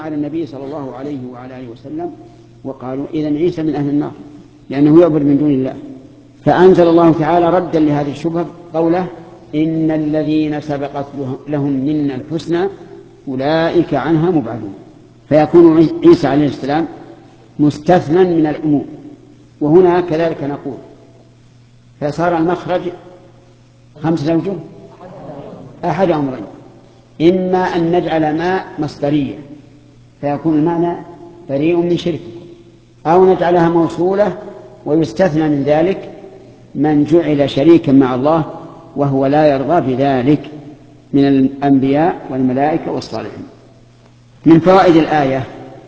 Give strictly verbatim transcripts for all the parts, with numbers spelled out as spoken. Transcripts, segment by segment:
على النبي صلى الله عليه وعلى آله وسلم وقالوا إذن عيسى من أهل النار لأنه يعبد من دون الله. فأنزل الله تعالى ردا لهذه الشبهة قوله إن الذين سبقت لهم منا الحسنى أولئك عنها مبعدون. فيكون عيسى عليه السلام مستثنى من العموم، وهنا كذلك نقول. فصار المخرج خمسة أوجه، أحد أمرين: إما أن نجعل ما مصدرية فيكون المعنى بريء من شرك، أو نجعلها موصولة ويستثنى من ذلك من جعل شريكا مع الله وهو لا يرضى بذلك من الأنبياء والملائكة والصالحين. من فوائد الآية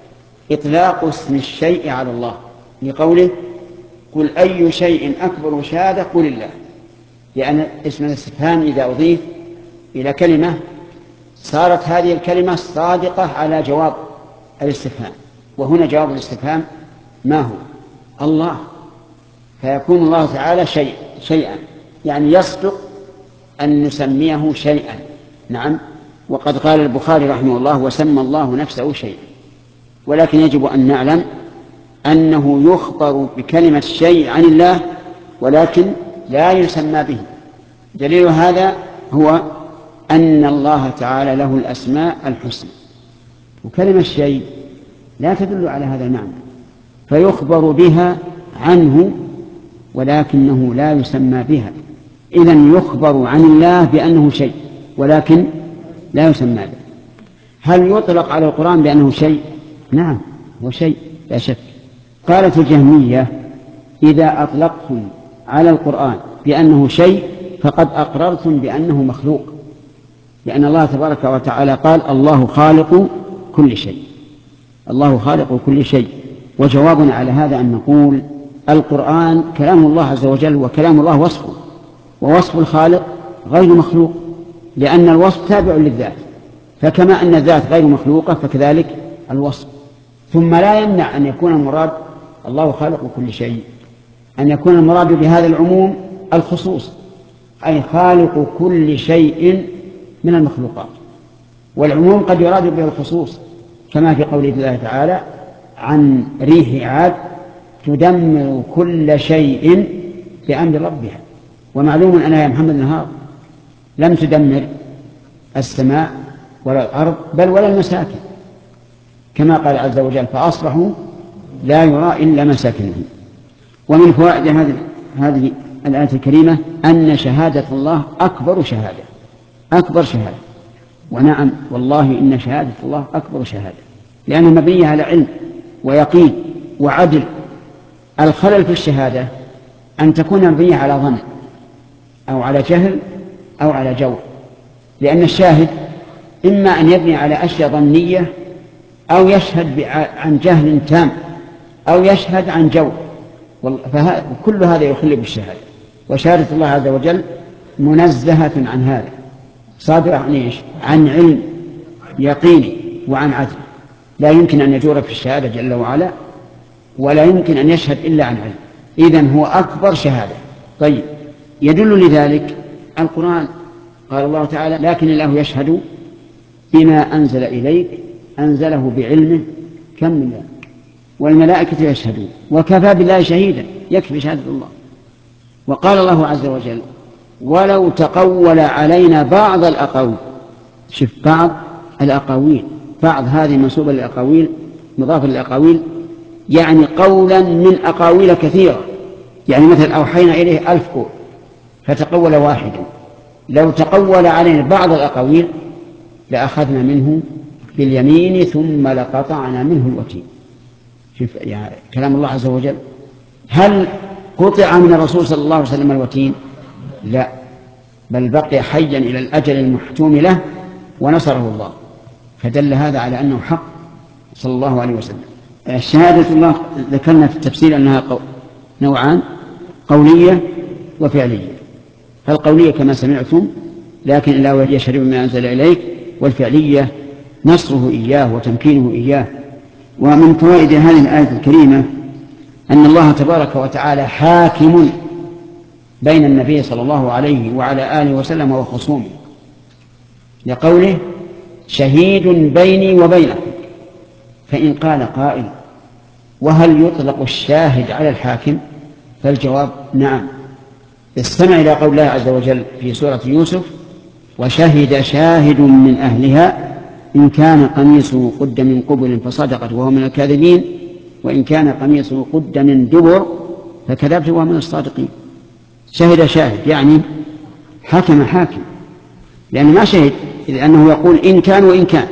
إطلاق اسم الشيء على الله لقوله قل أي شيء أكبر شهادة قل الله، لأن اسم الاستفهام إذا أضيف إلى كلمة صارت هذه الكلمة صادقة على جواب الاستفهام، وهنا جواب الاستفهام ما هو؟ الله. فيكون الله تعالى شيء شيئا، يعني يصدق أن نسميه شيئا. نعم. وقد قال البخاري رحمه الله وسمى الله نفسه شيئا، ولكن يجب أن نعلم أنه يخبر بكلمة شيء عن الله ولكن لا يسمى به. دليل هذا هو أن الله تعالى له الأسماء الحسنى، وكلمة شيء لا تدل على هذا المعنى، فيخبر بها عنه ولكنه لا يسمى بها. إذن يخبر عن الله بأنه شيء ولكن لا يسمى به. هل يطلق على القرآن بأنه شيء؟ نعم، هو شيء لا شك. قالت الجهمية إذا أطلقتم على القرآن بأنه شيء فقد أقررتم بأنه مخلوق، لأن الله تبارك وتعالى قال الله خالق كل شيء، الله خالق كل شيء. وجوابنا على هذا أن نقول القرآن كلام الله عز وجل، وكلام الله وصفه، ووصف الخالق غير مخلوق، لأن الوصف تابع للذات، فكما أن الذات غير مخلوقة فكذلك الوصف. ثم لا يمنع أن يكون المراد الله خالق كل شيء، أن يكون المراد بهذا العموم الخصوص، أي خالق كل شيء من المخلوقات. والعموم قد يراد به الخصوص، كما في قوله الله تعالى عن ريح عاد تدمر كل شيء بأمر ربها. ومعلوم أنها يا محمد النهار لم تدمر السماء ولا الأرض بل ولا المساكن، كما قال عز وجل فأصبحوا لا يرى إلا مساكنهم. ومن فوائد هذه هذه الآية الكريمة أن شهادة الله أكبر شهادة، أكبر شهادة. ونعم والله إن شهادة الله أكبر شهادة، لأنها مبنية على علم ويقين وعدل. الخلل في الشهادة أن تكون مبنية على ظن أو على جهل أو على جور، لأن الشاهد إما أن يبني على أشياء ظنية أو يشهد عن جهل تام أو يشهد عن جور، فكل هذا يخل بالشهادة. وشهادة الله عز وجل منزهة عن هذا، صادرة عن إيش؟ عن علم يقيني وعن عدل. لا يمكن أن يجور في الشهادة جل وعلا، ولا يمكن أن يشهد إلا عن علم. إذن هو أكبر شهادة. طيب، يدل لذلك القرآن، قال الله تعالى لكن الله يشهد بما أنزل إليك أنزله بعلمه كم من ذلك والملائكة يشهدون وكفى بالله شهيدا، يكفي شهادة الله. وقال الله عز وجل ولو تقول علينا بعض الأقاويل. شوف، بعض الأقاويل، بعض هذه منسوبة للأقاويل مضافة للأقاويل، يعني قولا من أقاويل كثيرة. يعني مثلا أوحينا إليه ألف قول فتقول واحدا، لو تقول علينا بعض الأقاويل لأخذنا منه باليمين ثم لقطعنا منه الوتين. شوف يعني كلام الله عز وجل. هل قطع من الرسول صلى الله عليه وسلم الوتين؟ لا، بل بقي حيا إلى الأجل المحتوم له ونصره الله، فدل هذا على أنه حق صلى الله عليه وسلم. شهادة الله ذكرنا في التفسير أنها نوعان: قولية وفعلية. فالقولية كما سمعتم لكن الله يشهد بما أنزل إليك، والفعلية نصره إياه وتمكينه إياه. ومن فوائد هذه الآية الكريمة أن الله تبارك وتعالى حاكم بين النبي صلى الله عليه وعلى آله وسلم وخصومه، لقوله شهيد بيني وبينكم. فإن قال قائل وهل يطلق الشاهد على الحاكم؟ فالجواب نعم. استمع إلى قول الله عز وجل في سورة يوسف: وشهد شاهد من أهلها إن كان قميصه قد من قبل فصدقت وهو من الكاذبين وإن كان قميصه قد من دبر فكذبت وهو من الصادقين. شهد شاهد يعني حكم حاكم، لأنه ما شهد، لأنه يقول إن كان وإن كان،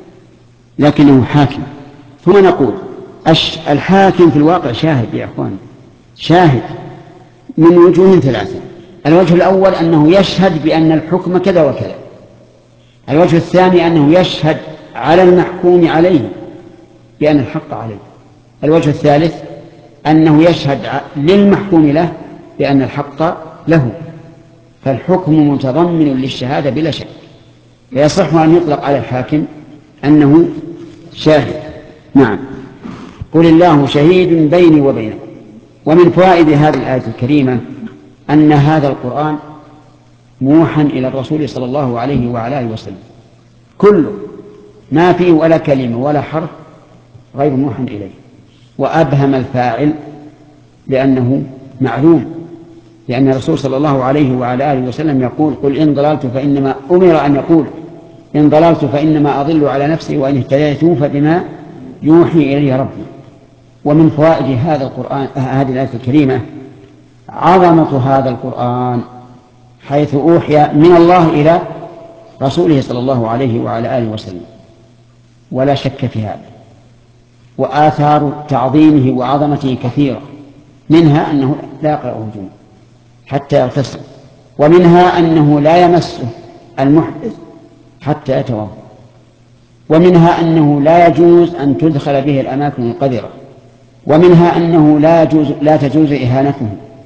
لكنه حاكم. ثم نقول الحاكم في الواقع شاهد يا أخوان، شاهد من وجوه ثلاثة. الوجه الأول أنه يشهد بأن الحكم كذا وكذا. الوجه الثاني أنه يشهد على المحكوم عليه بأن الحق عليه. الوجه الثالث أنه يشهد للمحكوم له بأن الحق له. فالحكم متضمن للشهادة بلا شك، فيصح أن يطلق على الحاكم أنه شاهد. نعم. قل الله شهيد بيني وبينكم. ومن فوائد هذه الآية الكريمة أن هذا القرآن موحى إلى الرسول صلى الله عليه وعلى آله وسلم كله، ما فيه ولا كلمة ولا حرف غير موحى إليه. وأبهم الفاعل لأنه معلوم، لأن الرسول صلى الله عليه وعلى آله وسلم يقول: قل إن ضللت فإنما أمر أن يقول إن ضللت فإنما أضل على نفسي وإن اهتديت فبما يوحي إلي ربي. ومن فوائد هذا القرآن هذه الآية الكريمة عظمة هذا القرآن، حيث أوحي من الله إلى رسوله صلى الله عليه وعلى آله وسلم، ولا شك في هذا. وآثار تعظيمه وعظمته كثيرة، منها أنه لا يقرأه جنب حتى يغتسل، ومنها أنه لا يمسه المحدث حتى يتوضأ، ومنها أنه لا يجوز أن تدخل به الأماكن القذرة، ومنها أنه لا يجوز لا تجوز إهانته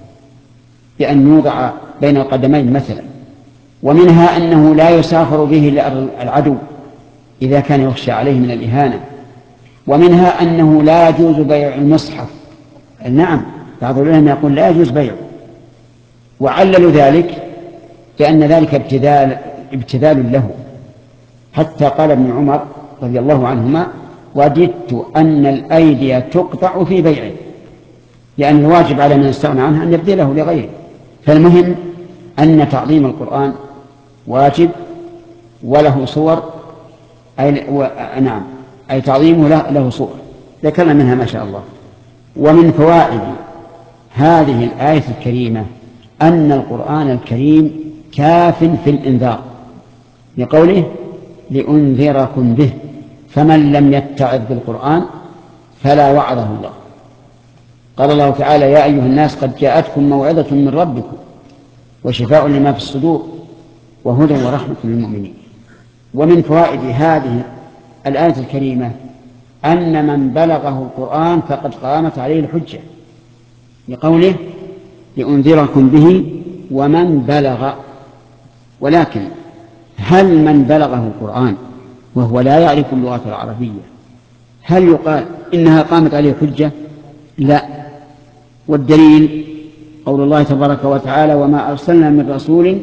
بأن يوضع بين القدمين مثلا، ومنها أنه لا يسافر به لأرض العدو إذا كان يخشى عليه من الإهانة، ومنها أنه لا يجوز بيع المصحف. نعم، بعض العلماء يقول لا يجوز بيعه، وعللوا ذلك بأن ذلك ابتذال, ابتذال له، حتى قال ابن عمر رضي الله عنهما: وددت أن الأيدي تقطع في بيعه، لأن الواجب على من استغنى عنها أن يبذله لغيره. فالمهم أن تعظيم القرآن واجب وله صور، أي و... نعم أي تعظيمه له, له صور ذكرنا منها ما شاء الله. ومن فوائد هذه الآية الكريمة أن القرآن الكريم كاف في الإنذار، لقوله: لأنذركم به، فمن لم يتعظ بالقرآن فلا وعظه الله. قال الله تعالى: يا أيها الناس قد جاءتكم موعظة من ربكم وشفاء لما في الصدور وهدى ورحمة للمؤمنين. ومن فوائد هذه الآية الكريمة أن من بلغه القرآن فقد قامت عليه الحجة، لقوله: لأنذركم به ومن بلغ. ولكن هل من بلغه القرآن وهو لا يعرف اللغة العربية هل يقال إنها قامت عليه الحجة؟ لا. والدليل قول الله تبارك وتعالى: وما أرسلنا من رسول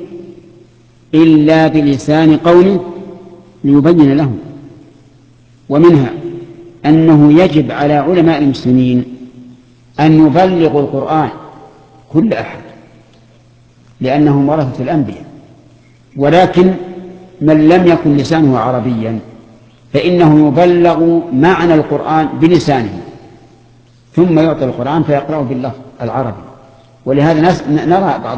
إلا بلسان قومه ليبين لهم. ومنها أنه يجب على علماء المسلمين أن يبلغوا القرآن كل أحد، لأنهم ورثة الأنبياء. ولكن من لم يكن لسانه عربيا فإنه يبلغ معنى القرآن بلسانه، ثم يعطى القرآن فيقرأه باللفظ العربي. ولهذا نرى بعض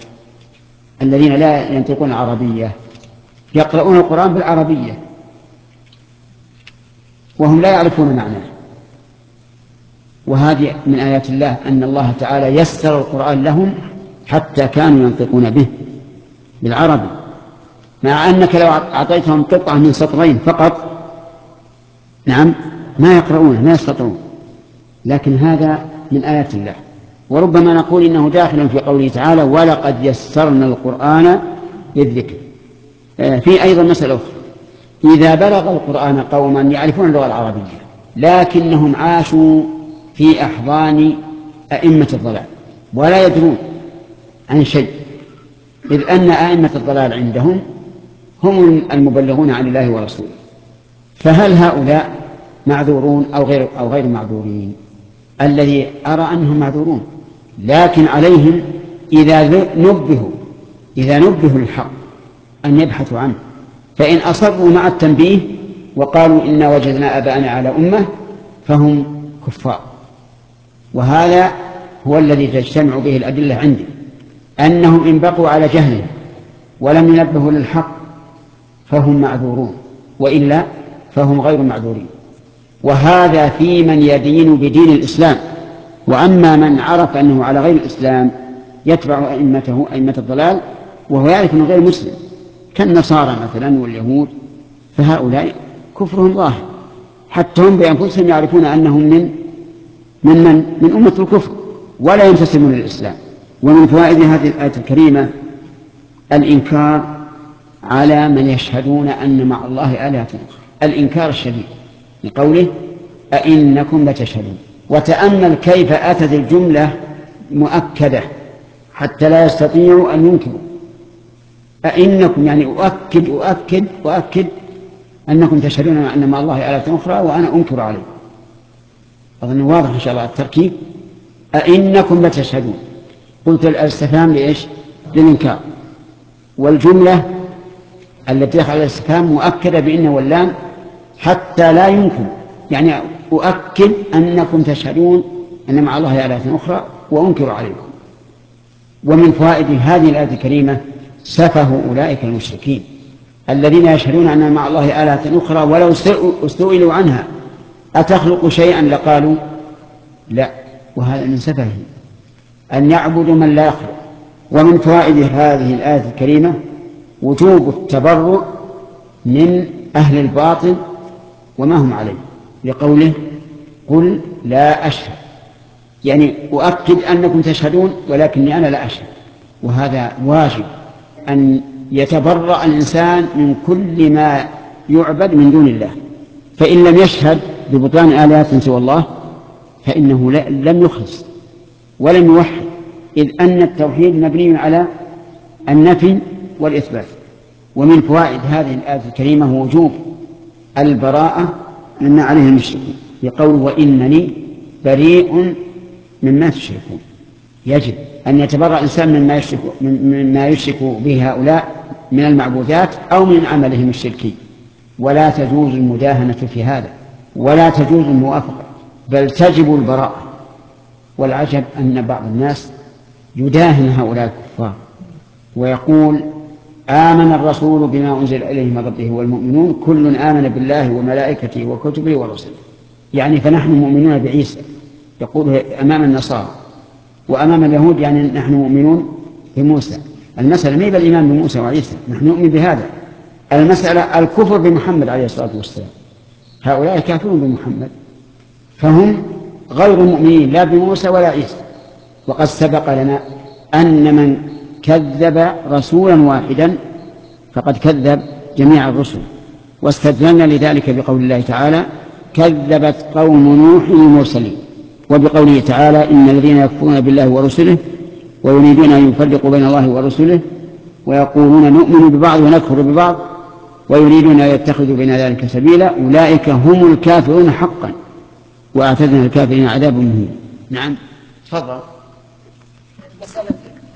الذين لا ينطقون العربية يقرؤون القرآن بالعربية وهم لا يعرفون معناه. وهذه من آيات الله أن الله تعالى يسر القرآن لهم حتى كانوا ينطقون به بالعربي، مع أنك لو أعطيتهم قطعة من سطرين فقط نعم ما يقرؤون ما يستطيعون. لكن هذا من آيات الله. وربما نقول إنه داخل في قوله تعالى: ولقد يسرنا القرآن للذكر. في أيضا مسألة أخرى: إذا بلغ القرآن قوما يعرفون اللغة العربية لكنهم عاشوا في أحضان أئمة الضلال ولا يدرون عن شيء، إذ أن أئمة الضلال عندهم هم المبلغون عن الله ورسوله، فهل هؤلاء معذورون أو غير أو غير معذورين. الذي أرى أنهم معذورون، لكن عليهم إذا نبهوا إذا نبهوا للحق أن يبحثوا عنه، فإن أصروا مع التنبيه وقالوا إنا وجدنا آباءنا على أمة فهم كفار. وهذا هو الذي تجتمع به الأدلة عندي، أنهم إن بقوا على جهل ولم ينبهوا للحق فهم معذورون، وإلا فهم غير معذورين. وهذا في من يدين بدين الإسلام. وأما من عرف أنه على غير الإسلام يتبع أئمته أئمة الضلال وهو يعرف أنه غير مسلم كالنصارى مثلا واليهود، فهؤلاء كفرهم ظاهر، حتى هم بأنفسهم يعرفون أنهم من من من, من أمة الكفر ولا ينتسبون للإسلام. ومن فوائد هذه الآية الكريمة الإنكار على من يشهدون أن مع الله آلهة، الإنكار الشديد لقوله أئنكم لتشهدون. وتأمل كيف أتت الجملة مؤكدة حتى لا يستطيعوا أن ينكروا. أئنكم يعني أؤكد أؤكد أؤكد أنكم تشهدون أن مع الله آلهة أخرى وأنا أنكر عليه. أظن واضح إن شاء الله التركيب. أئنكم لتشهدون، قلت الاستفهام لإيش؟ للإنكار. والجملة التي دخل على الاستفهام مؤكدة بإن واللام حتى لا يمكن، يعني أؤكد أنكم تشهدون أن مع الله آلهة أخرى وأنكر عليكم. ومن فوائد هذه الآية الكريمة سفه أولئك المشركين الذين يشهدون أن مع الله آلهة أخرى ولو استئلوا عنها أتخلق شيئا لقالوا لا، وهذا من سفهه أن يعبدوا من لا يخلق. ومن فوائد هذه الآية الكريمة وجوب التبرؤ من أهل الباطل وما هم عليه، لقوله قل لا أشهد، يعني أؤكد أنكم تشهدون ولكني أنا لا أشهد. وهذا واجب أن يتبرأ الإنسان من كل ما يعبد من دون الله، فإن لم يشهد ببطلان آلهة سوى الله فإنه لم يخلص ولم يوحد، إذ أن التوحيد مبني على النفي والإثبات. ومن فوائد هذه الآية الكريمة هو وجوب البراءة مما عليه المشركون، يقول وإنني بريء مما تشركون. يجب أن يتبرأ الإنسان مما يشرك, مما يشرك به هؤلاء من المعبودات أو من عملهم الشركي، ولا تجوز المداهنة في هذا ولا تجوز الموافقة، بل تجب البراءة. والعجب أن بعض الناس يداهن هؤلاء الكفار ويقول آمن الرسول بما أنزل إليه من ربه والمؤمنون كل آمن بالله وملائكته وكتبه ورسله، يعني فنحن مؤمنون بعيسى، يقول أمام النصارى. وأمام اليهود يعني نحن مؤمنون بموسى. المسألة ما بالإيمان بموسى وعيسى، نحن نؤمن بهذا. المسألة الكفر بمحمد عليه الصلاة والسلام. هؤلاء كافرون بمحمد فهم غير مؤمنين لا بموسى ولا عيسى. وقد سبق لنا أن من كذب رسولا واحدا فقد كذب جميع الرسل، واستدللنا لذلك بقول الله تعالى كذبت قوم نوح المرسلين، وبقوله تعالى إن الذين يكفرون بالله ورسله ويريدون أن يفرقوا بين الله ورسله ويقولون نؤمن ببعض ونكفر ببعض ويريدون أن يتخذوا بين ذلك سبيلا أولئك هم الكافرون حقا وأعتدنا الكافرين عذاب مهين. نعم تفضل. مسألة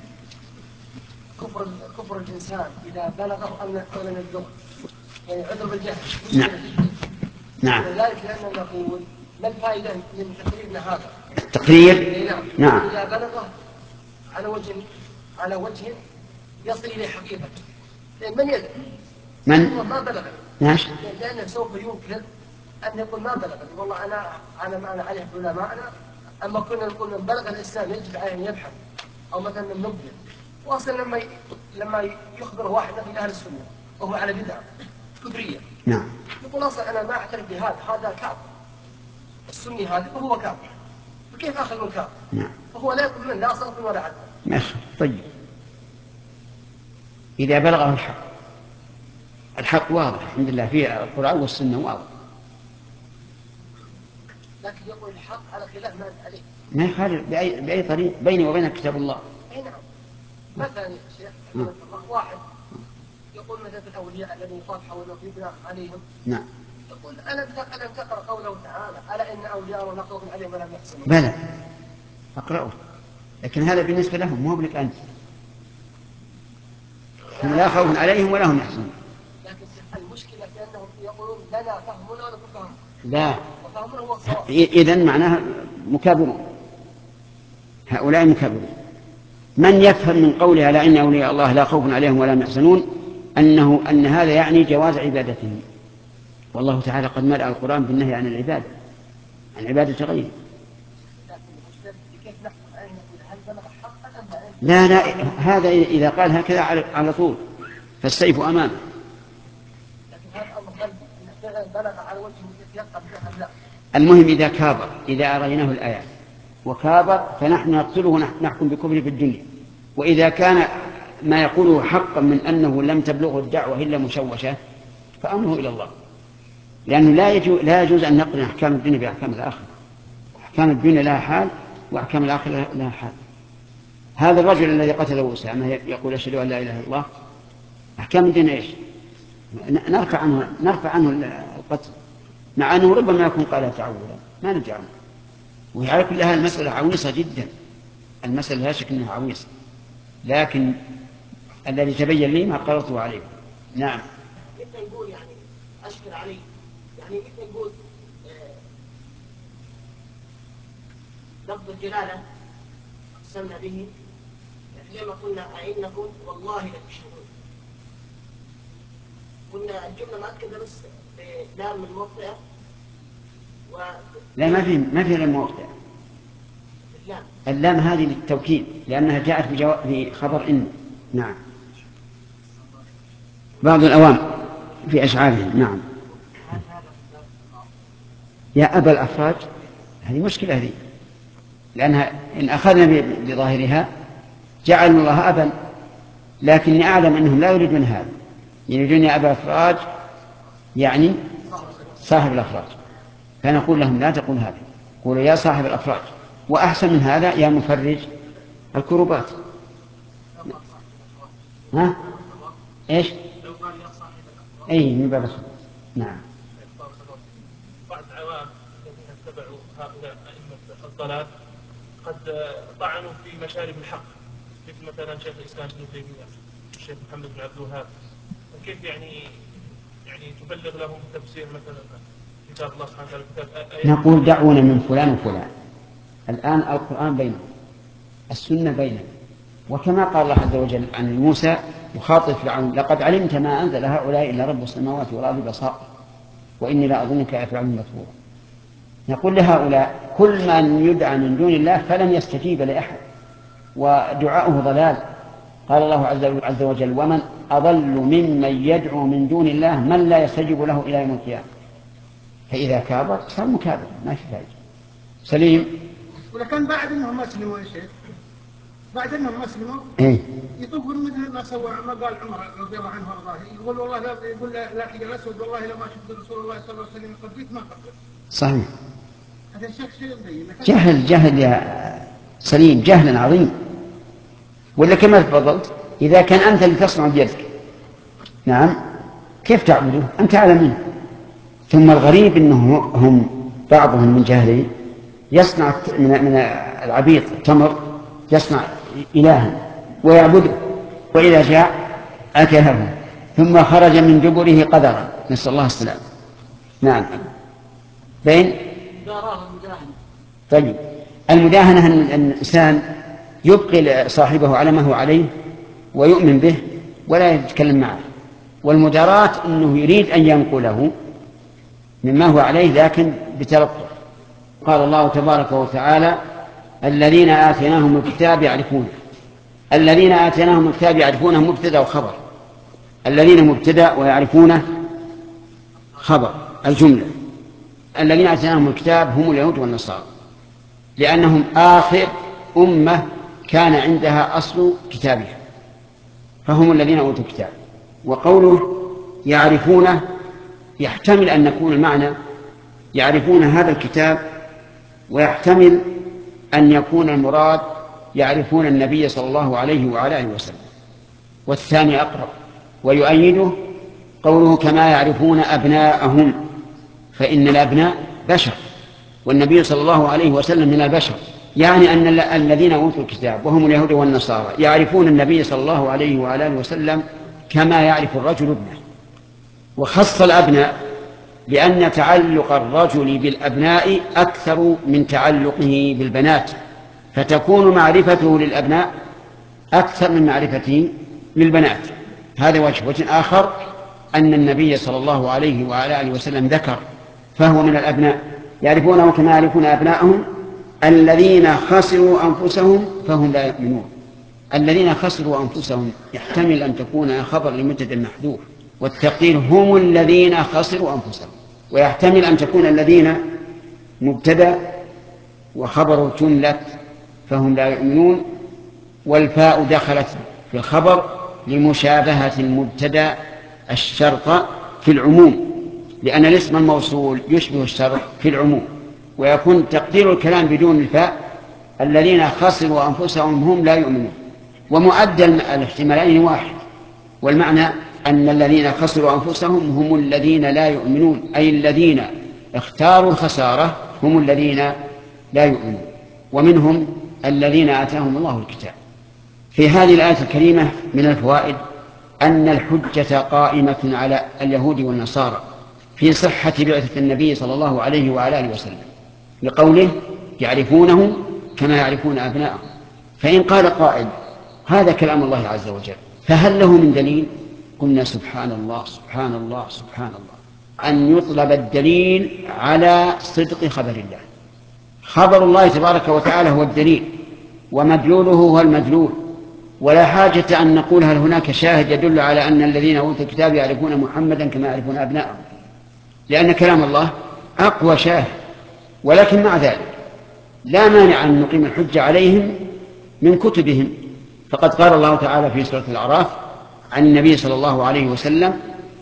كفر كفر الإنسان إذا بلغه أن لم يبلغ يعني عذر بالجهل. نعم نعم. ولذلك لأننا نقول ما الفائدة من تقريرنا هذا؟ التقرير نعم. نعم. إذا بلغه على وجه على وجه يصل إليه حقيقة، لأن من يدري؟ من؟ ما بلغ. ماشي. لأنه سوف ينكر أن يقول ما بلغ، والله أنا أنا ما أنا عليه علماءنا. أما كنا نقول من بلغ الإسلام يجب عليه أن يبحث أو مثلا من نبذ. وأصلا لما لما يخبر واحد من أهل السنة وهو على بدعة كفرية نعم. يقول أصلا أنا ما أعترف بهذا، هذا كافر السني هذا وهو كافر، فكيف أخذ من كافر؟ نعم. وهو لا يقول من لا صرف ولا عدل. ماشي طيب. إذا بلغه الحق، الحق واضح الحمد لله في القرآن والسنة واضح، لكن يقول الحق على خلاف ما عليه. ما يخالف بأي, بأي طريق بيني وبينك كتاب الله. أي نعم. مثلا يا شيخ واحد يقول مثلا في الأولياء الذين يطاف حولهم يبنى عليهم. نعم. يقول ألم تقرأ قوله تعالى ألا إن أولياء لا خوف عليهم ولا هم يحزنون. بلى أقرأه، لكن هذا بالنسبة لهم مو لك أنت. هم لا خوف عليهم ولا هم يحزنون. لكن المشكلة في أنهم يقولون لنا فهمنا ولا فهم. لا، وفهمنا هو الصواب. إذن معناها مكابرون، هؤلاء مكابرون. من يفهم من قولها لا إن أولياء الله لا خوف عليهم ولا هم يحزنون أنه أن هذا يعني جواز عبادتهم، والله تعالى قد ملأ القرآن بالنهي عن العبادة، عن عبادة غيره. لا لا، هذا إذا قال هكذا على طول فالسيف أمامه. المهم إذا كابر، إذا أريناه الآيات وكابر فنحن نقتله ونحكم بكفره في الدنيا. وإذا كان ما يقوله حقا من أنه لم تبلغه الدعوة إلا مشوشة فأمره إلى الله، لأنه لا يجوز, لا يجوز أن نقرن أحكام الدنيا بأحكام الآخرة. أحكام الدنيا لها حال وأحكام الآخرة لها حال. هذا الرجل الذي قتله أسامة يقول أشهد أن لا إله إلا الله، أحكام الدنيا إيش؟ نرفع عنه, نرفع عنه القتل، مع أنه ربما يكون قالها تعولا، ما نرجع عنه. وعلى كل هذه المسألة عويصة جدا، المسألة لا شك أنها عويصة، لكن الذي تبين لي ما قررته عليه. نعم. كيف نقول يعني أشكر عليه، يعني كيف نقول لفظ الجلالة أقسمنا به، لما قلنا أئنكم والله لتشهدون، قلنا الجملة مؤكدة بس بلام الموطئة و... لا، ما في ما في لام موطئة. اللام. اللام هذه للتوكيد لأنها جاءت في خبر إن. نعم. بعض الأوام في أشعارهم. نعم. يا أبا الأفراج، هذه مشكلة هذه، لأنها إن أخذنا بظاهرها جعل الله أبا، لكني أعلم أنهم لا يريدون هذا، يريدون يا أبا الأفراج يعني صاحب الأفراج، فنقول لهم لا تقول هذا، قولوا يا صاحب الأفراج، وأحسن من هذا يا مفرج الكروبات. ها؟ إيش؟ أي من باب الخبر. نعم. بعض العوام الذين اتبعوا هؤلاء أئمة الضلال قد طعنوا في مشارب الحق، مثل مثلا شيخ الإسلام ابن تيمية، الشيخ محمد بن عبد الوهاب، فكيف يعني يعني تبلغ لهم تفسير مثلا كتاب الله سبحانه وتعالى كتاب؟ نقول دعونا من فلان وفلان، الآن القرآن بينهم، السنة بينهم، وكما قال الله عز وجل عن موسى يخاطب فرعون لقد علمت ما أنزل هؤلاء إلا رب السماوات والأرض بصائر وإني لأظنك يا فرعون مثبورا. نقول لهؤلاء كل من يدعى من دون الله فلن يستجيب لأحد ودعاؤه ضلال. قال الله عز وجل ومن أضل ممن يدعو من دون الله من لا يستجيب له إلى يوم القيامة. فإذا كابر صار مكابر ما في فائدة. سليم. ولكن بعد انهم مسلموا يا شيخ، بعد انهم مسلموا إيه؟ يطوفون مثل ما سوى ما قال عمر رضي الله عنه وارضاه، يقول والله لا يقول لا حجر اسود والله لو ما شفت رسول الله صلى الله عليه وسلم قبلت ما قبلت. صحيح. هذا الشيخ شيء مبين. جهل جهل يا سليم، جهل عظيم. ولا كما تفضلت إذا كان أنت اللي تصنع بيدك، نعم، كيف تعبده؟ أنت أعلم منه. ثم الغريب أنه هم بعضهم من جهله يصنع من العبيط التمر، يصنع إلها ويعبده، وإذا جاء أكله ثم خرج من دبره قدرا، نسأل الله السلام. نعم. بين طيب المداهنة أن الإنسان يبقي صاحبه على ما هو عليه ويؤمن به ولا يتكلم معه، والمداراة أنه يريد أن ينقله مما هو عليه لكن بتلطف. قال الله تبارك وتعالى الذين آتيناهم الكتاب يعرفونه. الذين آتيناهم الكتاب يعرفونه مبتدأ وخبر، الذين مبتدأ ويعرفونه خبر الجملة. الذين آتيناهم الكتاب هم اليهود والنصارى، لأنهم آخر أمة كان عندها أصل كتابها، فهم الذين أوتوا الكتاب. وقوله يعرفونه يحتمل أن نكون المعنى يعرفون هذا الكتاب، ويحتمل أن يكون المراد يعرفون النبي صلى الله عليه وعلى آله وسلم، والثاني أقرب. ويؤيده قوله كما يعرفون أبناءهم، فإن الأبناء بشر، والنبي صلى الله عليه وسلم من البشر، يعني أن الذين أوتوا الكتاب وهم اليهود والنصارى يعرفون النبي صلى الله عليه وعلى آله وسلم كما يعرف الرجل ابنه. وخص الأبناء لأن تعلق الرجل بالأبناء أكثر من تعلقه بالبنات، فتكون معرفته للأبناء أكثر من معرفته للبنات. هذا وجه. وجه آخر أن النبي صلى الله عليه وعلى آله وسلم ذكر فهو من الأبناء، يعرفونه كما يعرفون أبنائهم. الذين خسروا أنفسهم فهم لا يؤمنون. الذين خسروا أنفسهم يحتمل أن تكون خبر لمبتدأ محذوف، والتقدير هم الذين خسروا أنفسهم، ويحتمل أن تكون الذين مبتدأ وخبر جملة فهم لا يؤمنون، والفاء دخلت في الخبر لمشابهة المبتدأ الشرط في العموم، لأن الاسم الموصول يشبه الشرط في العموم، ويكون تقدير الكلام بدون الفاء الذين خسروا أنفسهم هم لا يؤمنون. ومؤدى الاحتمالين واحد، والمعنى أن الذين خسروا أنفسهم هم الذين لا يؤمنون، أي الذين اختاروا الخسارة هم الذين لا يؤمنون، ومنهم الذين آتاهم الله الكتاب. في هذه الآية الكريمة من الفوائد أن الحجة قائمة على اليهود والنصارى في صحة بعثة النبي صلى الله عليه وعلى آله وسلم، لقوله يعرفونه كما يعرفون أبناءهم. فإن قال قائل هذا كلام الله عز وجل فهل له من دليل؟ قلنا سبحان الله سبحان الله سبحان الله، أن يطلب الدليل على صدق خبر الله. خبر الله تبارك وتعالى هو الدليل، ومدلوله هو المدلول، ولا حاجة أن نقول هل هناك شاهد يدل على أن الذين أوتوا الكتاب يعرفون محمدا كما يعرفون أبناءهم، لأن كلام الله أقوى شاهد. ولكن مع ذلك لا مانع أن نقيم الحجة عليهم من كتبهم، فقد قال الله تعالى في سورة الأعراف عن النبي صلى الله عليه وسلم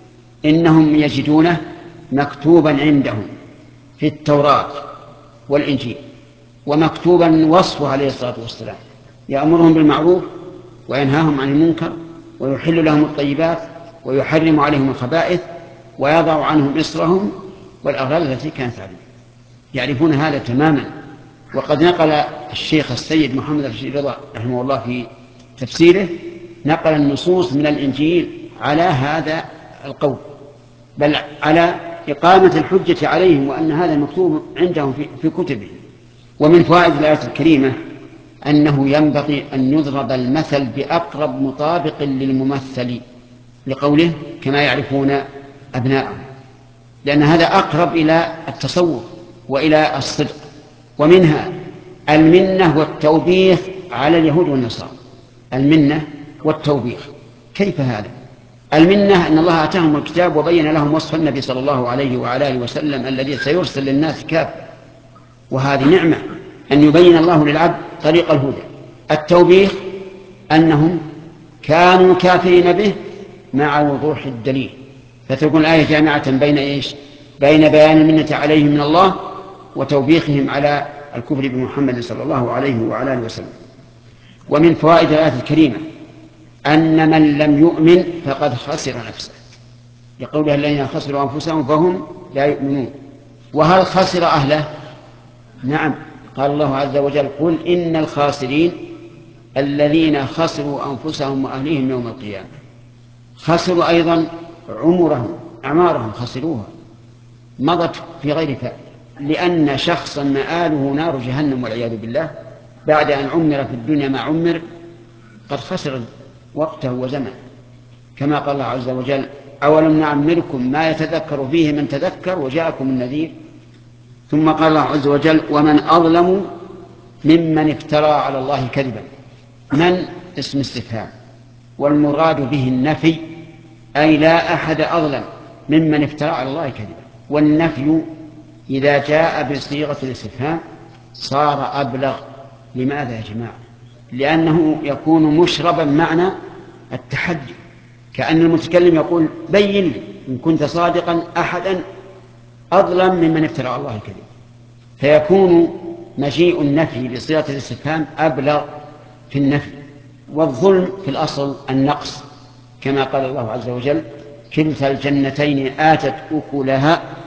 إنهم يجدونه مكتوبا عندهم في التوراة والإنجيل، ومكتوبا وصفه عليه الصلاة والسلام يأمرهم بالمعروف وينهاهم عن المنكر ويحل لهم الطيبات ويحرم عليهم الخبائث ويضع عنهم إصرهم والأغلال التي كانت عليهم. يعرفون هذا تماما. وقد نقل الشيخ السيد محمد رشيد رضا رحمه الله في تفسيره نقل النصوص من الإنجيل على هذا القول، بل على إقامة الحجة عليهم وأن هذا مكتوب عندهم في, في كتبهم. ومن فوائد الآية الكريمة أنه ينبغي أن يضرب المثل بأقرب مطابق للممثل، لقوله كما يعرفون أبناءهم، لأن هذا أقرب إلى التصور وإلى الصدق. ومنها المنة والتوبيخ على اليهود والنصارى. المنة والتوبيخ كيف هذا؟ المنة أن الله آتاهم الكتاب وبين لهم وصف النبي صلى الله عليه وعلى آله وسلم الذي سيرسل للناس كافة، وهذه نعمة أن يبين الله للعبد طريق الهدى. التوبيخ أنهم كانوا كافرين به مع وضوح الدليل، فتكون الآية جامعة بين إيش؟ بين بيان المنة عليهم من الله وتوبيخهم على الكفر بمحمد صلى الله عليه وعلى آله وسلم. ومن فوائد الآية الكريمة أن من لم يؤمن فقد خسر نفسه، لقولها الذين خسروا أنفسهم فهم لا يؤمنون. وهل خسر أهله؟ نعم، قال الله عز وجل قل إن الخاسرين الذين خسروا أنفسهم وأهليهم يوم القيامة. خسروا أيضا عمرهم، أعمارهم خسروها، مضت في غير فائدة، لأن شخصا مآله نار جهنم والعياذ بالله بعد أن عمر في الدنيا ما عمر قد خسر وقته وزمنه، كما قال الله عز وجل أولم نعمركم ما يتذكر فيه من تذكر وجاءكم النذير. ثم قال الله عز وجل ومن أظلم ممن افترى على الله كذبا. من اسم استفهام، والمراد به النفي، أي لا أحد أظلم ممن افترى على الله كذبا. والنفي إذا جاء بصيغة الاستفهام صار أبلغ. لماذا يا جماعة؟ لأنه يكون مشربا معنى التحدي، كأن المتكلم يقول بين لي إن كنت صادقا أحدا أظلم ممن افترى على الله كذبا، فيكون مجيء النفي بصيغة الاستفهام أبلغ في النفي. والظلم في الأصل النقص، كما قال الله عز وجل كلتا الجنتين آتت أكلها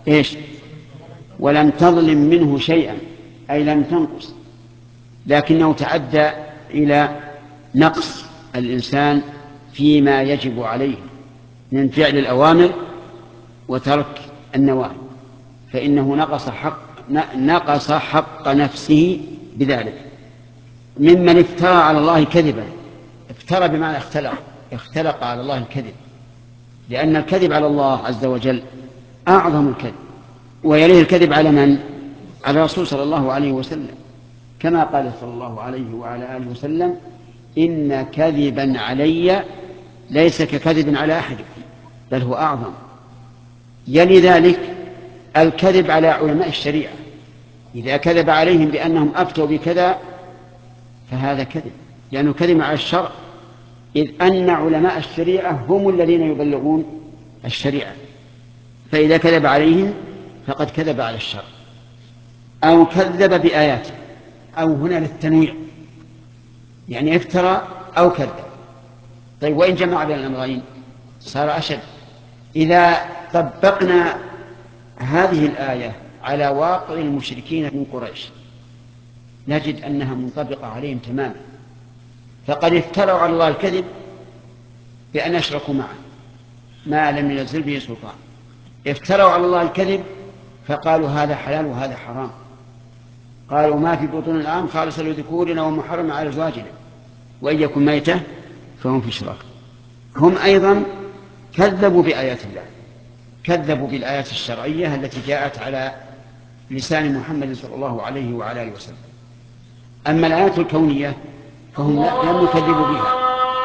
إيش؟ ولم تظلم منه شيئا، أي لم تنقص، لكنه تعدى إلى نقص الإنسان فيما يجب عليه من فعل الأوامر وترك النواهي، فإنه نقص حق نقص حق نفسه بذلك. ممن افترى على الله كذبا، افترى بمعنى اختلق، اختلق على الله الكذب، لأن الكذب على الله عز وجل أعظم الكذب، ويليه الكذب على من؟ على الرسول صلى الله عليه وسلم، كما قال صلى الله عليه وعلى آله وسلم: إن كذبا علي ليس ككذب على أحد، بل هو أعظم. يلي ذلك الكذب على علماء الشريعة، إذا كذب عليهم بأنهم أفتوا بكذا فهذا كذب، لأنه كذب على الشرع، إذ أن علماء الشريعة هم الذين يبلغون الشريعة، فإذا كذب عليهم فقد كذب على الشرع. أو كذب بآياته، أو هنا للتنويع، يعني افترى أو كذب. طيب وإن جمع بين الأمرين صار أشد. إذا طبقنا هذه الآية على واقع المشركين من قريش نجد أنها منطبقة عليهم تماما، فقد افتروا على الله الكذب بأن أشركوا معه ما لم ينزل به سلطان، افتروا على الله الكذب فقالوا هذا حلال وهذا حرام، قالوا ما في بطون الأنعام خالصا لذكورنا ومحرم على أزواجنا وإن يكن ميتة فهم في شراك. هم أيضا كذبوا بآيات الله، كذبوا بالآيات الشرعية التي جاءت على لسان محمد صلى الله عليه وعلى آله وسلم. أما الآيات الكونية فهم لم يكذبوا بها.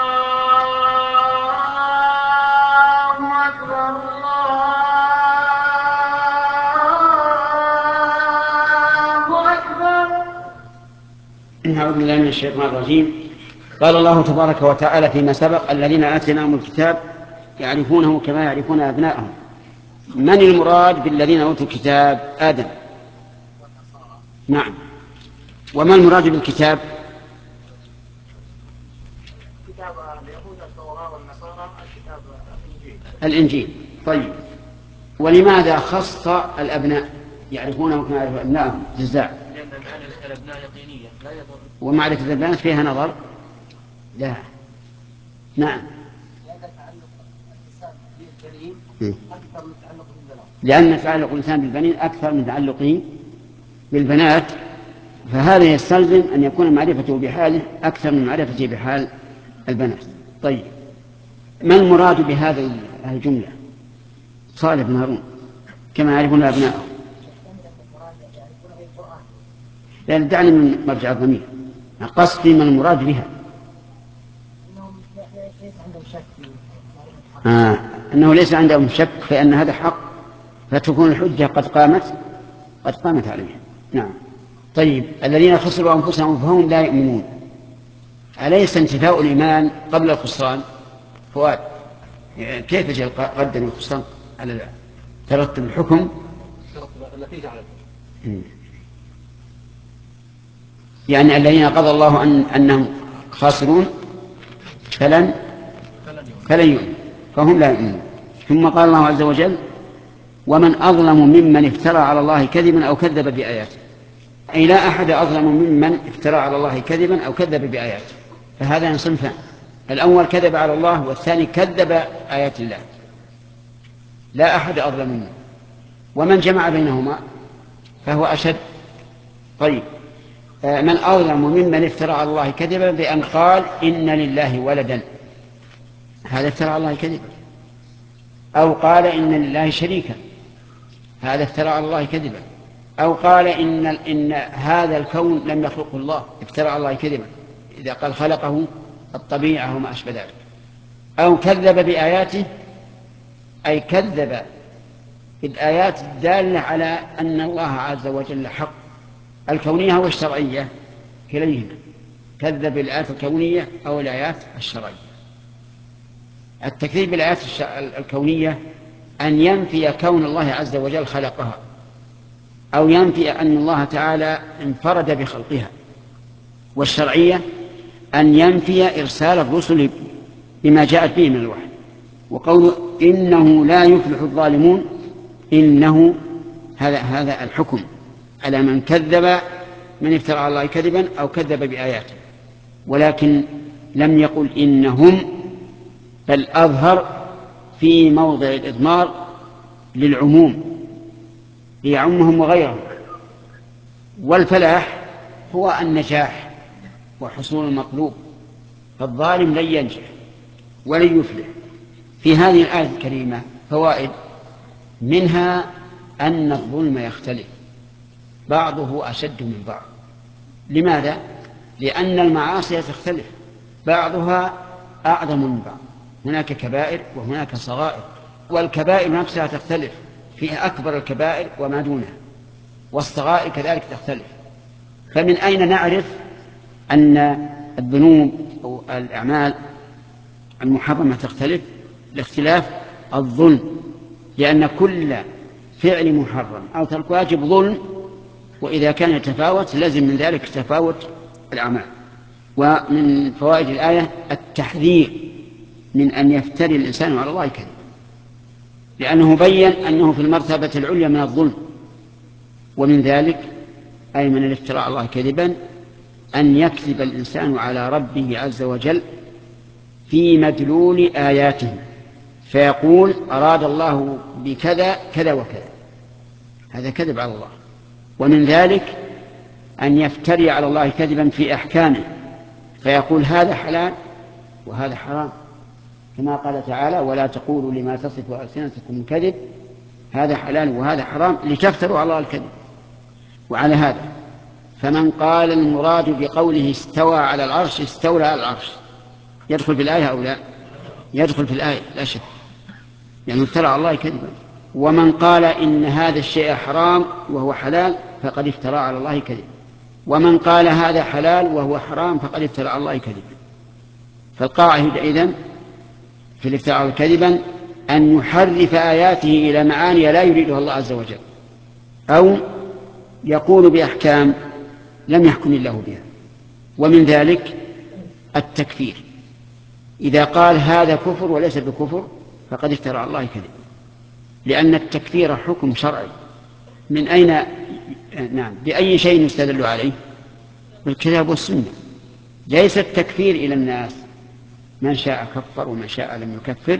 أعوذ بالله من الشيطان الرجيم. قال الله تبارك وتعالى فيما سبق: الذين آتيناهم الكتاب يعرفونه كما يعرفون أبناءهم. من المراد بالذين أوتوا الكتاب؟ آدم. نعم. وما المراد بالكتاب؟ كتاب اليهود التوراة والنصارى، الكتاب الإنجيل. الإنجيل. طيب، ولماذا خص الأبناء يعرفونه كما يعرفون أبناءهم جزاء؟ لأن معرفة الأبناء يقينية لا يضر. ومعرفة البنات فيها نظر؟ لا. نعم. لأن تعلق الإنسان بالبنين أكثر من تعلقه بالبنات، فهذا يستلزم أن يكون معرفته بحاله أكثر من معرفته بحال البنات. طيب، ما المراد بهذه الجملة؟ صالح بن هارون: كما يعرفون أبناءهم. لأن دعني من مرجع الضمير، قصدي من المراد بها. آه. أنه ليس عندهم شك فإن هذا حق، فتكون الحجة قد قامت قد قامت عليهم. نعم. طيب، الذين خسروا أنفسهم فهم لا يؤمنون، أليس انتفاء الإيمان قبل الخسران؟ فؤاد، كيف جاء قدم الخسران على ترتب الحكم؟ يعني الذين قضى الله أن أنهم خاسرون فلن فلن يؤمن، فهم لا يؤمنون. ثم قال الله عز وجل: ومن أظلم ممن افترى على الله كذبا أو كذب بآياته. أي لا أحد أظلم ممن افترى على الله كذبا أو كذب بآياته، فهذا صنفان: الأول كذب على الله، والثاني كذب آيات الله، لا أحد أظلم منه. ومن جمع بينهما فهو أشد. طيب، من أظلم ممن افترى على الله كذبا بأن قال إن لله ولدا، هذا افترى على الله كذبا، أو قال إن لله شريكا، هذا افترى على الله كذبا، أو قال إن, إن هذا الكون لم يخلقه الله، افترى على الله كذبا إذا قال خلقه الطبيعة وما أشبه ذلك. أو كذب بآياته، أي كذب بالآيات الدالة على أن الله عز وجل حق، الكونية والشرعية كليهما، كذب بالآيات الكونية أو الآيات الشرعية. التكذيب بالآيات الكونية أن ينفي كون الله عز وجل خلقها، أو ينفي أن الله تعالى انفرد بخلقها. والشرعية أن ينفي إرسال الرسل بما جاءت به من الوحي. وقول إنه لا يفلح الظالمون، إنه هذا هذا الحكم على من كذب، من افترى على الله كذبا أو كذب بآياته، ولكن لم يقل إنهم، بل أظهر في موضع الإضمار للعموم ليعمهم وغيرهم. والفلاح هو النجاح وحصول المطلوب، فالظالم لن ينجح ولن يفلح. في هذه الآية الكريمة فوائد، منها أن الظلم يختلف، بعضه أشد من بعض. لماذا؟ لأن المعاصي تختلف، بعضها أعظم من بعض، هناك كبائر وهناك صغائر، والكبائر نفسها تختلف، فيها أكبر الكبائر وما دونها، والصغائر كذلك تختلف. فمن أين نعرف أن الذنوب أو الأعمال المحرمة تختلف؟ لاختلاف الظلم، لأن كل فعل محرم أو ترك واجب ظلم، وإذا كان يتفاوت لازم من ذلك تفاوت الأعمال. ومن فوائد الآية التحذير من أن يفتري الإنسان على الله كذبا، لأنه بين أنه في المرتبة العليا من الظلم. ومن ذلك أي من الافتراء على الله كذبا أن يكذب الإنسان على ربه عز وجل في مدلول آياته، فيقول أراد الله بكذا كذا وكذا، هذا كذب على الله. ومن ذلك أن يفتري على الله كذبا في أحكامه، فيقول هذا حلال وهذا حرام، كما قال تعالى ولا تقولوا لما تصف ألسنتكم الكذب هذا حلال وهذا حرام لتفتروا على الله الكذب. وعلى هذا فمن قال المراد بقوله استوى على العرش استولى على العرش، يدخل في الآية أو لا؟ يدخل في الآية لا شك، يعني افترى على الله كذبا. ومن قال إن هذا الشيء حرام وهو حلال فقد افترى على الله كذبا، ومن قال هذا حلال وهو حرام فقد افترى على الله كذبا. فالقاعدة إذن في الافتراء كذبا أن يحرف آياته إلى معاني لا يريدها الله عز وجل، أو يقول بأحكام لم يحكم الله بها. ومن ذلك التكفير، إذا قال هذا كفر وليس بكفر فقد افترى على الله كذبا، لأن التكفير حكم شرعي. من أين نعم بأي شيء يستدل عليه؟ بالكتاب والسنة. ليس التكفير إلى الناس من شاء كفر ومن شاء لم يكفر،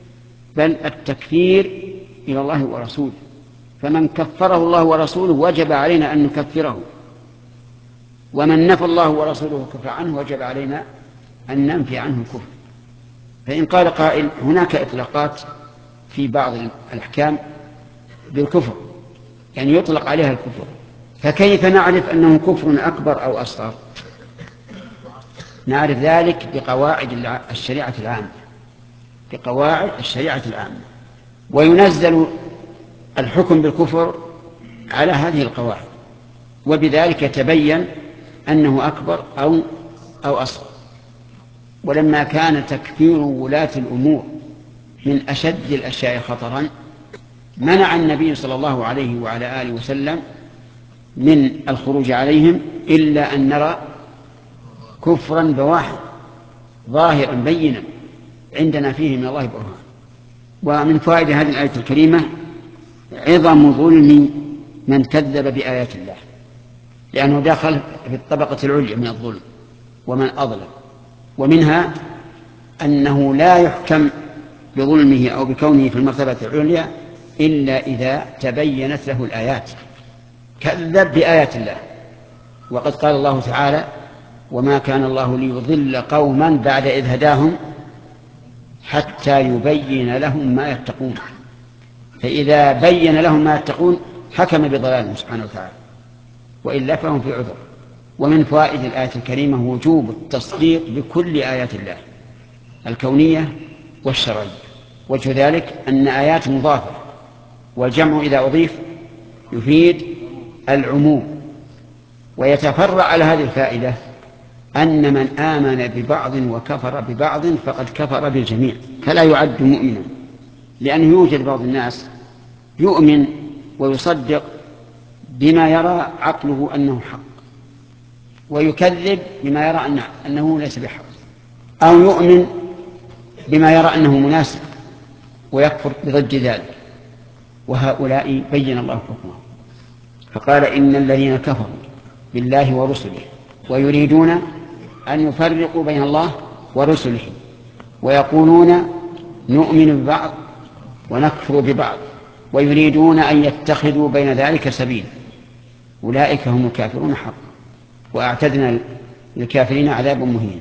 بل التكفير إلى الله ورسوله، فمن كفره الله ورسوله وجب علينا أن نكفره، ومن نفى الله ورسوله كفر عنه وجب علينا أن ننفي عنه الكفر. فإن قال قائل هناك إطلاقات في بعض الأحكام بالكفر، يعني يطلق عليها الكفر، فكيف نعرف أنه كفر أكبر أو أصغر؟ نعرف ذلك بقواعد الشريعة العامة، بقواعد الشريعة العامة، وينزل الحكم بالكفر على هذه القواعد، وبذلك يتبين أنه أكبر أو أو أصغر. ولما كان تكفير ولاة الأمور من أشد الأشياء خطرا، منع النبي صلى الله عليه وعلى آله وسلم من الخروج عليهم إلا أن نرى كفرا بواحد ظاهرا بينا عندنا فيه من الله برهان. ومن فوائد هذه الآية الكريمة عظم ظلم من كذب بآيات الله، لأنه داخل في الطبقة العليا من الظلم ومن أظلم. ومنها أنه لا يحكم بظلمه أو بكونه في المرتبة العليا إلا إذا تبينت له الآيات، كذب بآيات الله. وقد قال الله تعالى وما كان الله ليضل قوما بعد إذ هداهم حتى يبين لهم ما يتقون، فإذا بين لهم ما يتقون حكم بضلالهم سبحانه وتعالى، وإلا فهم في عذر. ومن فوائد الآية الكريمة وجوب التصديق بكل آيات الله الكونية والشرعية. وجه ذلك أن آيات مضافة، والجمع إذا أضيف يفيد العموم. ويتفرع على هذه الفائدة أن من آمن ببعض وكفر ببعض فقد كفر بالجميع، فلا يعد مؤمنا، لأنه يوجد بعض الناس يؤمن ويصدق بما يرى عقله أنه حق، ويكذب بما يرى أنه ليس بحق، أو يؤمن بما يرى أنه مناسب ويكفر بضد ذلك، وهؤلاء بين الله حكمه. فقال إن الذين كفروا بالله ورسله ويريدون أن يفرقوا بين الله ورسله ويقولون نؤمن ببعض ونكفر ببعض ويريدون أن يتخذوا بين ذلك سبيلا أولئك هم الكافرون حقا وأعتدنا للكافرين عذابا مهينا.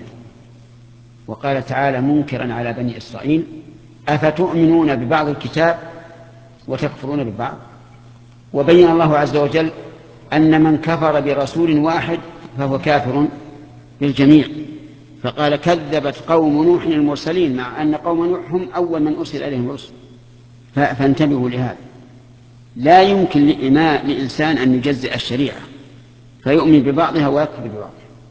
وقال تعالى منكرا على بني إسرائيل أفتؤمنون ببعض الكتاب وتكفرون ببعض. وبين الله عز وجل أن من كفر برسول واحد فهو كافر بالجميع، فقال كذبت قوم نوح المرسلين، مع أن قوم نوح هم أول من أرسل إليهم الرسل. فانتبهوا لهذا، لا يمكن لإماء لإنسان أن يجزئ الشريعة فيؤمن ببعضها ويكفر ببعضها،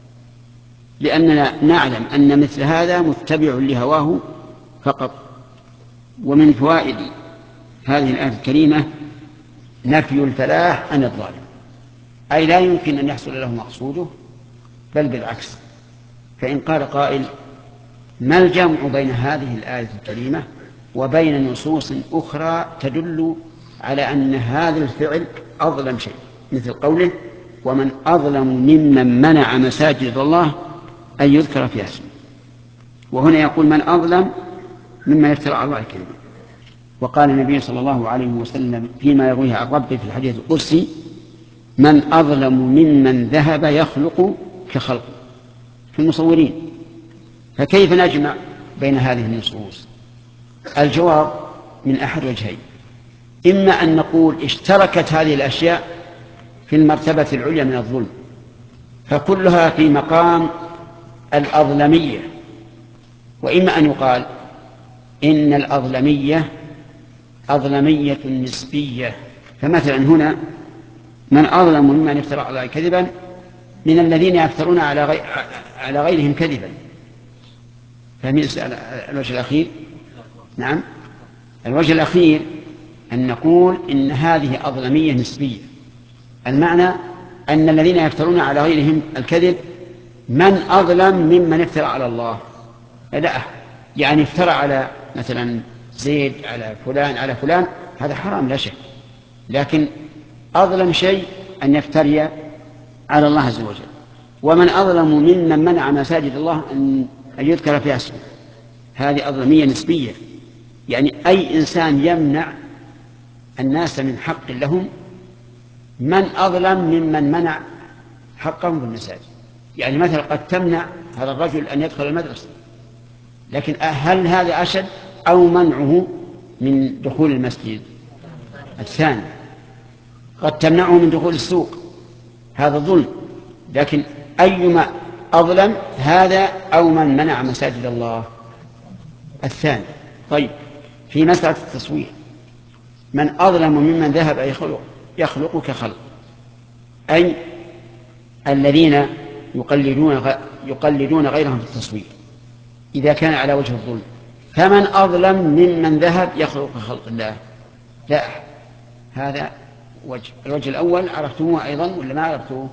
لأننا نعلم أن مثل هذا متبع لهواه فقط. ومن فوائد هذه الآية الكريمة نفي الفلاح عن الظالم، أي لا يمكن أن يحصل له مقصوده، بل بالعكس. فإن قال قائل ما الجمع بين هذه الآية الكريمة وبين نصوص أخرى تدل على أن هذا الفعل أظلم شيء، مثل قوله ومن أظلم ممن منع مساجد الله أن يذكر فيها اسمه، وهنا يقول من أظلم ممن افترى على الله كذبا. وقال النبي صلى الله عليه وسلم فيما يرويه عن ربه في الحديث القدسي من أظلم ممن ذهب يخلق كخلقه في المصورين. فكيف نجمع بين هذه النصوص؟ الجواب من أحد وجهين، إما أن نقول اشتركت هذه الأشياء في المرتبة العليا من الظلم فكلها في مقام الأظلمية، وإما أن يقال إن الأظلمية أظلمية نسبية. فمثلا هنا من أظلم ممن افترى على الله كذبا من الذين يفترون على, غي... على غيرهم كذبا. فمن الوجه الأخير؟ نعم، الوجه الأخير أن نقول إن هذه أظلمية نسبية، المعنى أن الذين يفترون على غيرهم الكذب من أظلم ممن افترى على الله. لا، يعني افترى على مثلا زيد على فلان على فلان هذا حرام لا شك، لكن أظلم شيء أن يفتري على الله عز وجل. ومن أظلم ممن منع مساجد الله أن يذكر فيها اسمه، هذه أظلمية نسبية، يعني أي إنسان يمنع الناس من حق لهم من أظلم ممن منع حقهم بالمساجد. يعني مثلا قد تمنع هذا الرجل أن يدخل المدرسة، لكن هل هذا أشد أو منعه من دخول المسجد؟ الثاني. قد تمنعه من دخول السوق، هذا ظلم، لكن أيما أظلم هذا أو من منع مساجد الله؟ الثاني. طيب، في مسألة التصوير من أظلم ممن ذهب يخلق يخلق كخلق، أي الذين يقلدون يقلدون غيرهم في التصوير إذا كان على وجه الظلم، فمن أظلم ممن ذهب يخلق كخلق الله؟ لا، هذا وجه. الوجه الأول عرفتموه أيضا ولا ما عرفتوه؟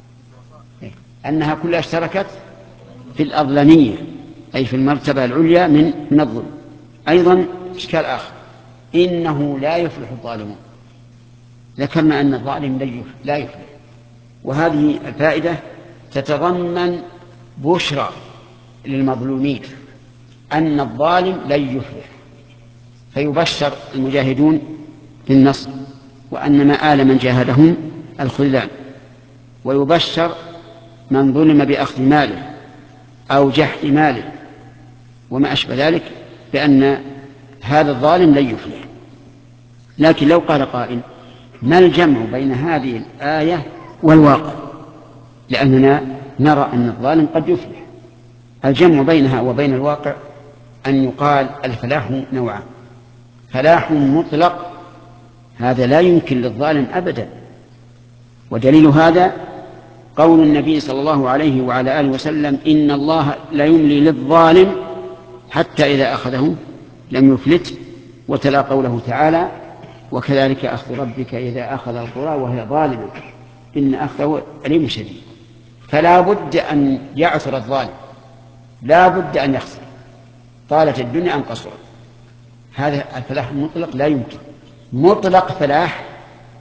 أنها كلها اشتركت في الأظلمية، أي في المرتبة العليا من من الظلم. أيضا إشكال آخر، إنه لا يفلح الظالمون، ذكرنا أن الظالم لا يفلح، وهذه الفائدة تتضمن بشرى للمظلومين أن الظالم لن يفلح، فيبشر المجاهدون بالنصر وأن مآل من جاهدهم الخذلان، ويبشر من ظلم بأخذ ماله أو جحد ماله وما أشبه ذلك بأن هذا الظالم لن يفلح. لكن لو قال قائل ما الجمع بين هذه الآية والواقع؟ لأننا نرى أن الظالم قد يفلح. الجمع بينها وبين الواقع أن يقال الفلاح نوعان: فلاح مطلق هذا لا يمكن للظالم أبدا، ودليل هذا قول النبي صلى الله عليه وعلى آله وسلم إن الله لا يملي للظالم حتى إذا أخذه لم يفلت، وتلا قوله تعالى وكذلك أخذ ربك إذا أخذ القرى وهي ظالمة إن أخذه أليم شديد. فلا بد أن يعثر الظالم، لا بد أن يخسر، طالت الدنيا أم قصرت. هذا الفلاح المطلق لا يمكن. مطلق فلاح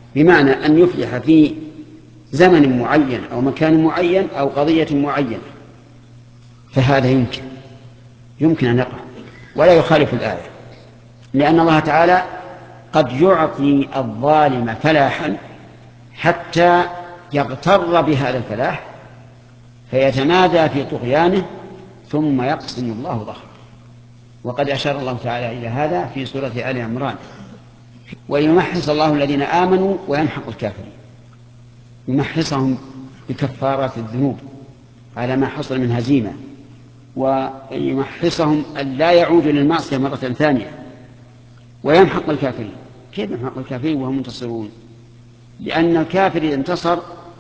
بمعنى أن يفلح في زمن معين أو مكان معين أو قضية معينة، فهذا يمكن يمكن أن يقع ولا يخالف الآية، لأن الله تعالى قد يعطي الظالم فلاحا حتى يغتر بهذا الفلاح فيتمادى في طغيانه ثم يقسم الله ظهره، وقد أشار الله تعالى إلى هذا في سورة آل عمران: ويمحص الله الذين آمنوا ويمحق الكافرين، يمحصهم بكفارات الذنوب على ما حصل من هزيمة، ويمحصهم أن لا يعودوا للمعصية مرة ثانية، ويمحق الكافرين. كيف يمحق الكافرين وهم منتصرون؟ لأن الكافر إذا انتصر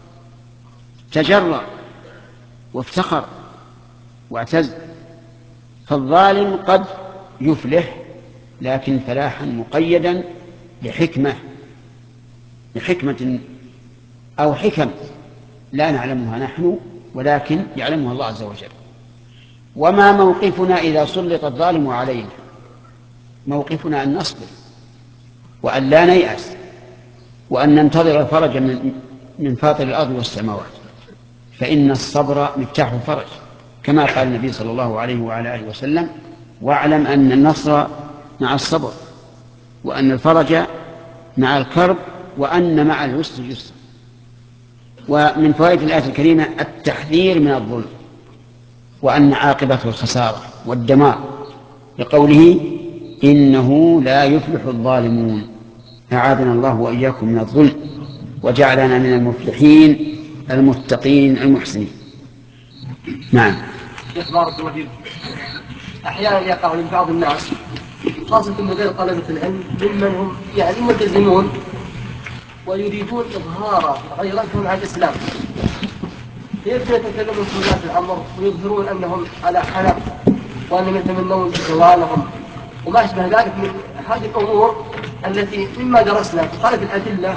تجرأ وافتخر واعتز، فالظالم قد يفلح لكن فلاحا مقيدا لحكمة لحكمة أو حكم لا نعلمها نحن ولكن يعلمها الله عز وجل. وما موقفنا إذا سلط الظالم علينا؟ موقفنا أن نصبر وأن لا نيأس وأن ننتظر الفرج من, من فاطر الأرض والسماوات، فإن الصبر مفتاح الفرج، كما قال النبي صلى الله عليه وعلى آله وسلم: واعلم أن النصر مع الصبر، وأن الفرج مع الكرب، وأن مع العسر يسر. ومن فوائد الآية الكريمة التحذير من الظلم، وأن عاقبته الخسارة والدمار، لقوله: إنه لا يفلح الظالمون. أعاذنا الله وإياكم من الظلم وجعلنا من المفلحين المتقين المحسنين. نعم. شيخ بارك الله فيكم، أحيانا يقع لبعض الناس خاصة من غير طلبة العلم ممن هم يعني ملتزمون ويريدون إظهار غيرتهم على الإسلام، كيف يتكلمون في ولاة الأمر ويظهرون أنهم على حنف وأنهم يتمنون زوالهم وما أشبه ذلك من هذه الأمور التي مما درسنا تخالف الأدلة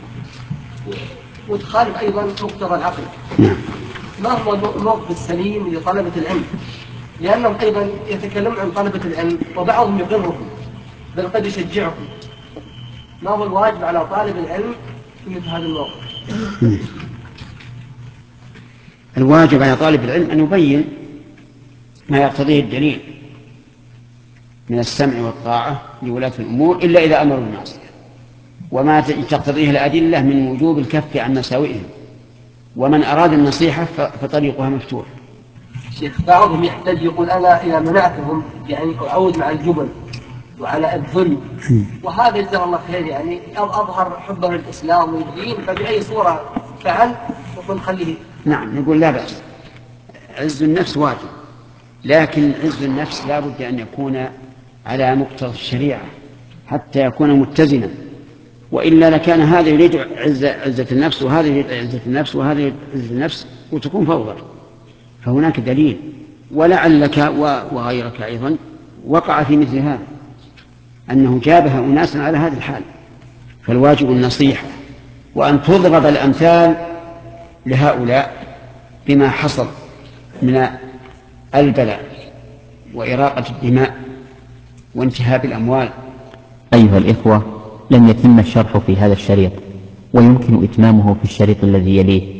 وتخالف أيضا مقتضى العقل. ما هو الموقف السليم لطلبة العلم؟ لأنهم أيضا يتكلمون عن طلبة العلم وبعضهم يقرهم بل قد يشجعهم. ما هو الواجب على طالب العلم في مثل هذا الموقف؟ الواجب على طالب العلم أن يبين ما يقتضيه الدليل من السمع والطاعة لولاة الأمور إلا إذا أمروا بالمعصية، وما تقتضيه الأدلة من وجوب الكف عن مساوئهم، ومن أراد النصيحة فطريقها مفتوح. شيخ بعضهم يحتاج يقول أنا إذا منعتهم يعني أعود مع الجبن وعلى الذل، وهذا جزاه الله خير يعني أظهر حبه للإسلام والدين، فبأي صورة فعل نقول خليه. نعم نقول لا بأس، عز النفس واجب، لكن عز النفس لا بد أن يكون على مقتضى الشريعة حتى يكون متزنا، وإلا لكان هذا يريد عزة, عزة النفس وهذا يريد عزة النفس وهذا يريد عزة النفس وتكون فوضى. فهناك دليل، ولعلك وغيرك أيضا وقع في مثل هذا أنه جابها أناسا على هذا الحال، فالواجب النصيحة وأن تضرب الأمثال لهؤلاء بما حصل من البلاء وإراقة الدماء وانتهاب الأموال. أيها الإخوة، لم يتم الشرح في هذا الشريط، ويمكن إتمامه في الشريط الذي يليه.